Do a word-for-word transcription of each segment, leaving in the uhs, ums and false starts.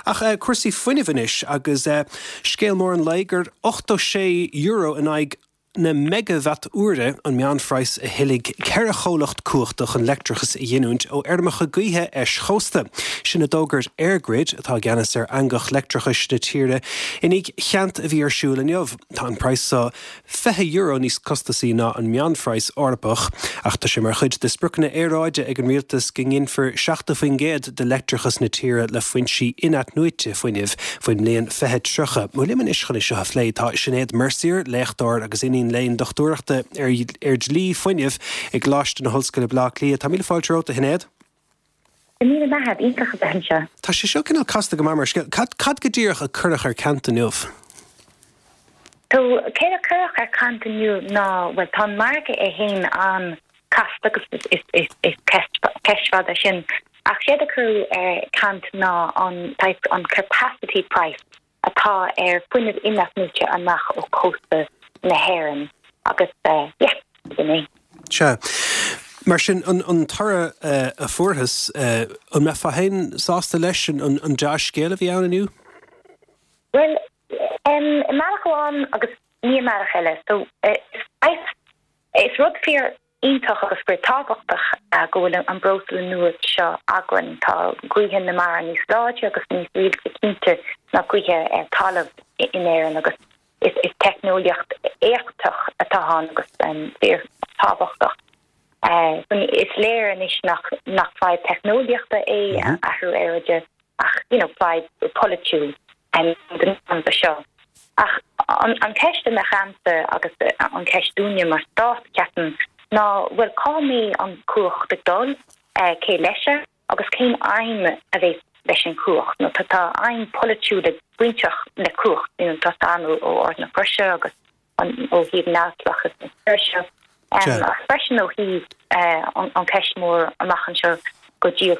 Ach uh, cuasaí fuinnihanis agus uh, scéal mór an leigur ochta euro in aig na megawatt úre an meanfreis a hilig ceire cholacht cuachtach an lectrachas a dhéanúint ó ermacha gaotha es chósta. Sin a dógart Airgrid atá geanas ar angach lectrachas na tíre inig cheant a bhí ar siúil an jobh. Tá an preis sa fiche euro níos costaí ná an meanfreis orpach ach tá sé mar chuid de sprucna éráide ag an rialtas gingin for seachta faoin géad de lectrachas na tíre le foinsí inat nuite foiineh foin léon fiche trucha. Mú liman ischaní seo a phléid tá sinnéad Mercier, Leachtar agus inín lein dochtúireachta ar ar dlí foiineh ag gláiste na hoscoile blá lia. Tá míle fáilte róta hinnéad? Míle mahad ítach a bhainse. Tá sé seo cinál casta go mar cad cad go dtíoch a curach ar canta nuamh? So, céad a curach ar canta nu ná bhfuil tá marga é héin an casta agus is is is is ceisfada sin. Ach séad a curú ar cant ná an type an capacity price atá ar foiineh inach nuite amach ó cósta na héireann agus uh, yeah, dini. Se. Mar sin an, an tara uh, a fuarthas uh, an me fahéin sásta leis an, an deas scéal a bhí ann aniu? Well, um, marachán agus ní marach eile. So, uh, is rud fear ítach agus gur tábhachtach a gohfuil an brosa nuad seo agran tá gcuithe na mar níos láide agus níos rialta cínte na gcuithe ar talamh in éireann agus is is technoliacht éachtach atá agus um, fear tábhachtach. Uh, is léir an is nach nach fáid technoliachta é mm-hmm. ahrú éide ach you know fáid politú an an seo. Ach an an ceiste na chamsa agus an ceistúne mar stát ceapan ná bhfuil cámí an cuach de dul uh, cé leise agus cén aim a bheith leis an cuach. No tá ein politú de buinteach le cuach in an tastanú ó ord na Prussia agus an ó híb náslachas na Prussia. Um, Especially ó híb uh, an, an ceismór amachchan seo go dí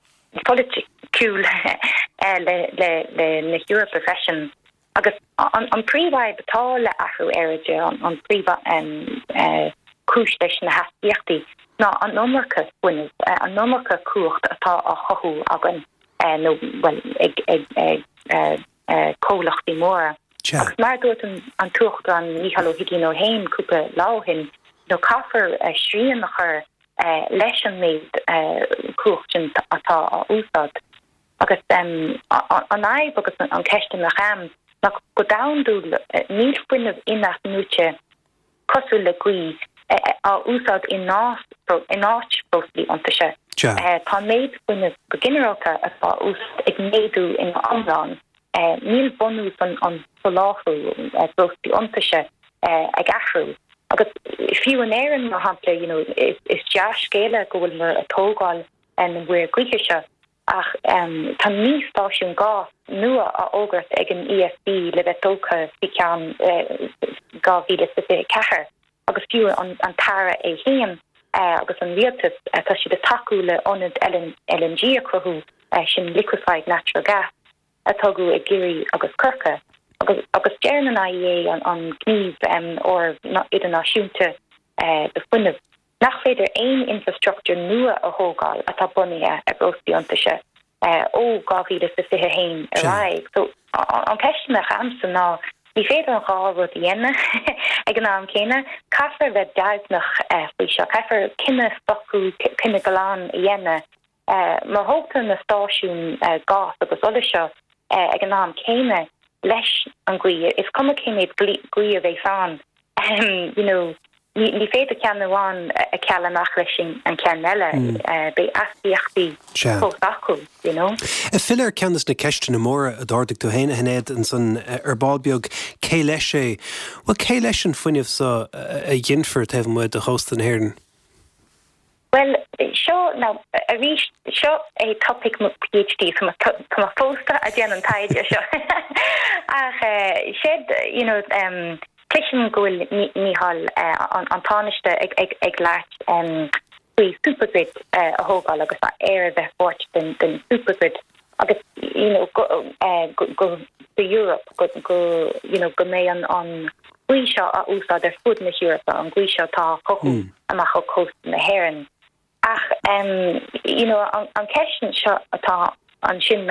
politúil uh, le, le, le na Europe profession. Agus an, an príomhaid betá le ahrú éide an, an príomha um, uh, cúis leis na hasíochtaí ná an nómarcha buine uh, an nómarcha cuacht atá a chothú agan uh, nó well ag ag ag uh, uh, cólachtaí móra. Agus mar dúirt an, an tuacht an Mícheál Ó Higinn ó Hain cúpa láhin no caafar uh, srían nach chur uh, leis an méid uh, cuachtin atá a úsad. Agus um, an aib agus an ceiste nach am nach go daanú uh, níl fuineh inach núte cosú le gui uh, a úsad in nás in áit broslí anta se. Uh, tá méid fuineh go generalta atá úsad ag méadú in anrán. Uh, níl bonú an an soláú uh, broslí anta se uh, ag ahrú. Agus fiú an éireann mar hapla, you know, is, is deas scéile go bhfuil mar a tógáil an bhuair gcuiche se ach um, tá ní stáisiún gá nua a ógrat ag an E S B le bheith tócha fi ceann gá mhíle ceathair agus fiú an, an tara é héan uh, agus an rialtas uh, tá siad a takeú le onad L N G a cruthú uh, sin liquefied natural gas atá go ag géirí agus curcha. agus agus dearan an I E A an an gníomh um, or idir náisiúnta uh, de fuineh nach féidir aon infrastructure nua a thógáil atá bunaithe a broslí anta se ó gáhíle sa fiche héin a raig. So an ceiste nach amsa ná ní féidir an gá rud dhéine ag an am céine caafar bheith deagnach faoi seo caafar cinenne stoú cinenne goláán dhéine mar hóta na stáisiún gás agus ola seo ag an am céine leis an gcuí is cum céimiid gcuí a bheith fan. Um, you know, ní féidir cean bháin a ceall amach leis an cean eile be asíochtaí post acu, you know. A fillar ceannas na ceiste na móra a dáirdigh tú héine hinnéad an san arbáilbeag cé leis é. Well, cé leis an fuineh sa a dhéanfar taobh muid a hósta an héireann? Well, sure, now, a reach, sure, a topic with PhD from a, from a poster, a general tide, sure. Ach, uh, shed, you know, um, Clishin goil Mícheál an táneiste ag ag ag leat um faoi supergrid uh, a thógáil agus a air bheith fort den den supergrid agus you know go uh, go, go to Europe go go you know go mé an an gui seo a úsá ar fud na Europe an gui seo tá cochu amach ó coast na héireann ach um you know an an ceistin seo atá an sin ná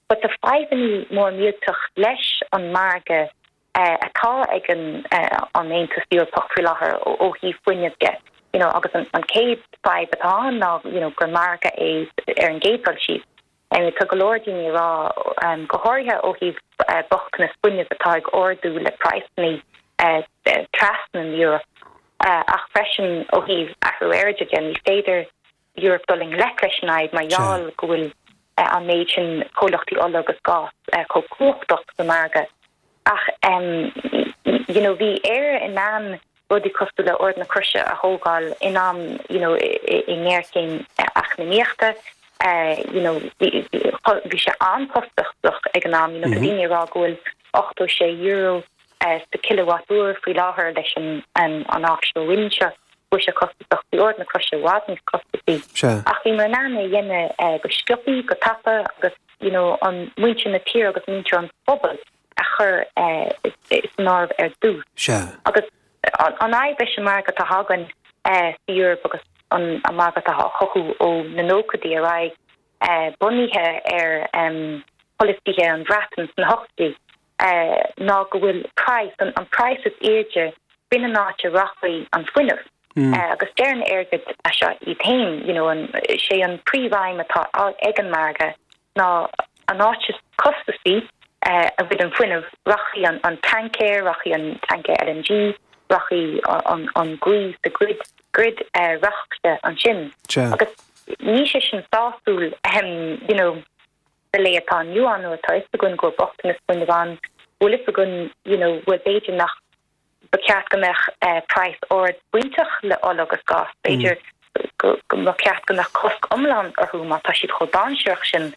but the five more mutuch lesh on marga a car again on main to steal popular or he win get you know August on Cape five but on now you know gramarga is er engaged sheet and we took a lord in ra um gohoria or he bochna win the tag or do le price me uh trust in Europe uh fashion or he after again fader Europe dulling leclish night my y'all will an nation colachti olagus gas co coachdoch the marga ach um you know the air in nan rudi costula ordna crusha a hogal in um you know in nerking ach neerta uh you know vi vi aanpastig econom you know the linie ragul eight euro as the kilowatt hour for laher lesion and an actual windshield which cost the ordna crusha wasn't cost the sure ach vi manana yene go skippi go tapa go you know on winch na tier go winch on bubble achar uh it's nerve er do sure agus on I vision market to hagan uh Europe because on a market to hohu o nanokadi arai uh bunny here er um policy here and ratens and hoxty uh na go will price and on price is age bin a notch roughly on Swinner uh agus stern ergid a shot you tame you know and she on pre-rhyme at all eggen marga na a notch custody uh a bit in front of Rocky on on tanker Rocky on tanker L N G Rocky on on grease the grid grid uh rockte on chin agus niche sin saul um you know the lay upon you on no toys to go go boxing when the van will if gun you know with age nach bekat gemach uh price or winter le olagus gas major go go cat go nach kosk umland or who ma tashi go dan shirchen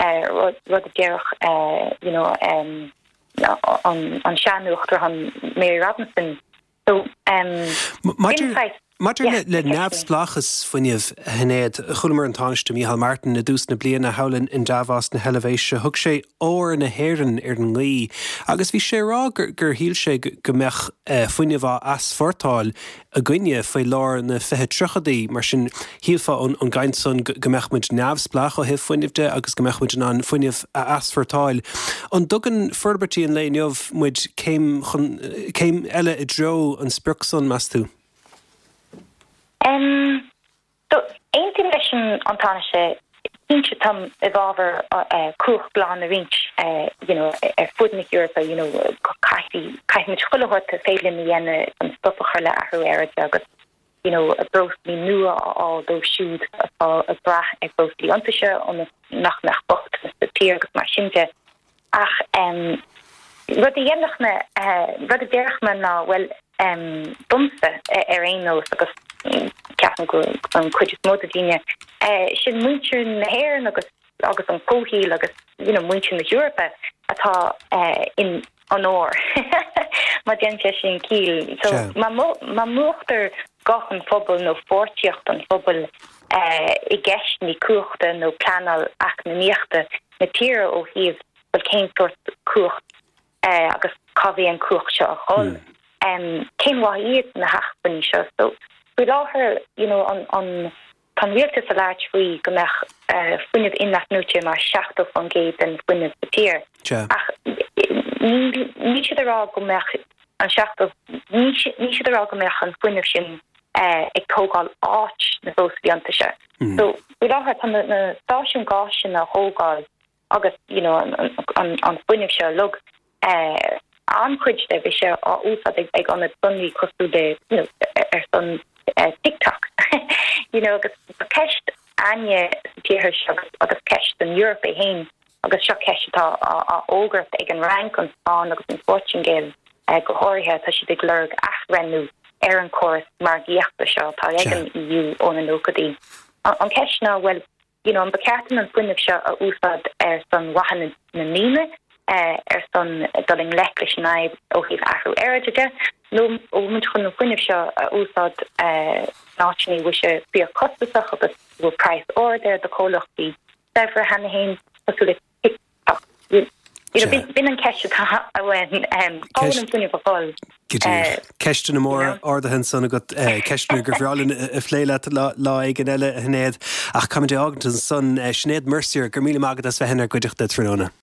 uh what the derch uh you know um on on shanuchter han Mary Robinson so um Matter yeah, le navsplachas funniv hened chulmer an taniste Michael Martin na dus na blian na howlin in Davos na Hellevéise hug sé or na heran ar an lí agus bhí sé rá gur gur híl sé gomech funniv as fortáil a gine fé lár na fethe truchadaí mar sin hílfa an an gainson gomech muid navsplach ó heh funnivde agus gomech muid an funniv as fortáil an dugan furbertí an léineh muid céim céim eile I dro an spruchson mas tú. Um, so, intimation on Tanisha, inch tam evolver, uh, cool blan the reach, uh, you know, a food in Europe, you know, kaiti, kaiti much full of what to fail in the end, and stuff of her la her you know, a broth me new all those shoes, a bra, a broth the untersha on the nach nach bocht, the tier, machinje, ach, um, wat the yendachme, uh, wat the derchman now, well, um, bumse, er ein no, because Captain go an cuiidir modine sin muintir na hair agus agus an cóhíí agus you know muintir na Europa atá in an óir má dénte sin cíl so má muachtar gachan fphobal nó fortiocht an fphobal I gceist ní cuachta nó planal ach na níochta na tíre ó híomh bfuil céim tuairt cuacht agus cabhí an cuacht seo a chun cén bhá iad na hachpaní seo so we law her, you know, on on tan realtas a large we gomach uh funniv in that nuche mar shachto von gate and funniv the tier. Ach ni should there all gomach an shachto ni ni should there all gomach an funniv shin uh e togal arch na those biantasha. So we law her tan the station gosh in a hogal August, you know, on on on funniv show look uh an cuid de vi sé á úsad ag an sunní cosú de you know er son Uh, TikTok, you know, agus kecht anje tíher agus kecht in Europe hain agus seo kecht tá a ógurt ag an rank an Spáin agus an Portugal go háirithe tá si ag lerg achrenú ar an choras mar gíochta seo tá ag an E U ón an ócadí. An kecht ná well, you know, an becertan an fuineh seo a úsad ar san wahan na níne ar san doling lelis naib ó híh ahrú airide. No, ó muid chun fuineh seo a úsad náitiní bhui sé bí costasach agus bhfuil price order de cólachtaí seifre hena hain pasúla TikTok. Bin an ceiste a bhain an fuineh a fáil. Ceiste na mór ordahan sanna go ceistú gur bhrálann a phléile lá ag an eile a hnéad ach cumide ágant an son Sinead Mercier gur míle mágad as bheithénar goideachta tróna.